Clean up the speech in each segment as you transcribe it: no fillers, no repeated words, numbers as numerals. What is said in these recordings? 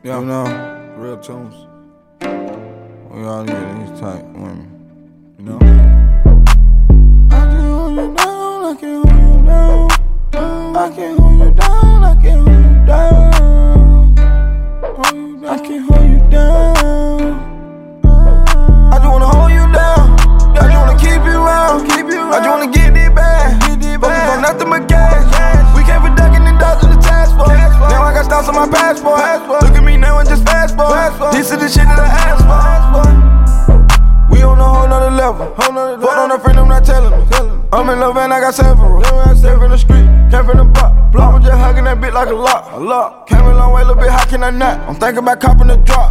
Yeah, you know, real tunes. We all need these type women, you know. I can hold you down, I can hold you down. I can hold you down, I can hold you down. I can hold you down. I just wanna hold you down. I just wanna keep you around. I just wanna get this bag. Focus on nothing but gas. We came for ducking and dodging the task force. Now I got stars on my passport. Look at me now and just fast forward. This is the shit that I asked for. We on a whole nother level. Fuck on a friend, I'm not telling them. I'm in love and I got several. Came from the street, came from the block. I was just hugging that bitch like a lock. Came a long way, little bit, how can I not? I'm thinking about copping the drop.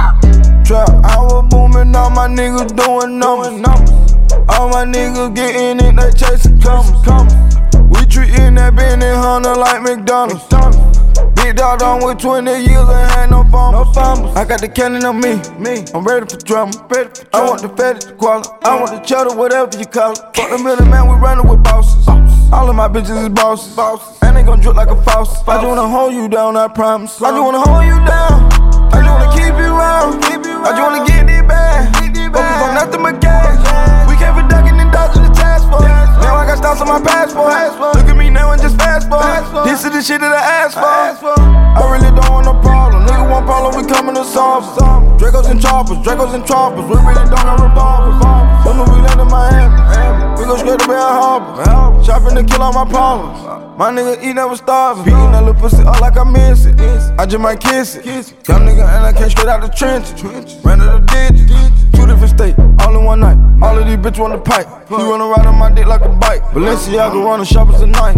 Trap, I was booming, all my niggas doing numbers. All my niggas getting it, they chasing comers. We treating that Benny Hunter like McDonald's. Big dog on with 20 years and ain't no fumbles. I got the cannon on me. I'm ready for drama. I want the fetish, the quality. I want the cheddar, whatever you call it. Fuck the middleman, we running with bosses. All of my bitches is bosses. And they gon' drip like a faucet. I just wanna hold you down, I promise. I just wanna hold you down. I just wanna keep you around. I just wanna get this bag. Focus on nothing but gas. We came for ducking and dodging the task force. Now I got stars on my passport. Look at me now and just fast forward. This is the shit that I asked for. I really don't want no problem. Nigga want problem, we coming to solve it. Dracos and choppers, we really don't got revolvers. So when we land in Miami, we go straight to Bell Harbor. Shopping to kill all my problems. My nigga eat never starving. Beating that little pussy up like I miss it. I just might kiss it. Young nigga and I came straight out the trenches. Ran to the digits. 2 different states, all in one night. All of these bitches want the pipe. He wanna ride on my dick like a bike. Balenciaga run the shop as a knife.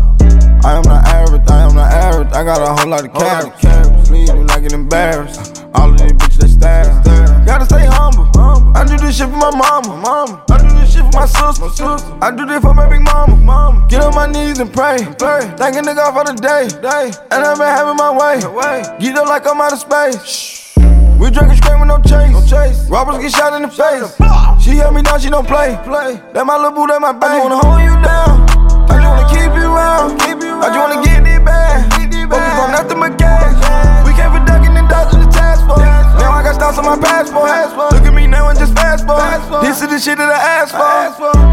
I am not average, I got a whole lot of carrots. Please do not get embarrassed. All of these bitches they stare. Gotta stay humble. I do this shit for my mama. I do this shit for my sister. I do this for my big mama. Get on my knees and pray. Thanking the God for the day. And I've been having my way. Get up like I'm out of space. We drinking straight with no chase. Robbers get shot in the face. She held me down, she don't play. That my little boo, that my baby. I just wanna hold you down. I just wanna keep you around. I just wanna get this bag. Focus on nothing but gas. We came for ducking and dodging the task force. Now I got stars on my passport. Look at me now and just fast forward. This is the shit that I asked for.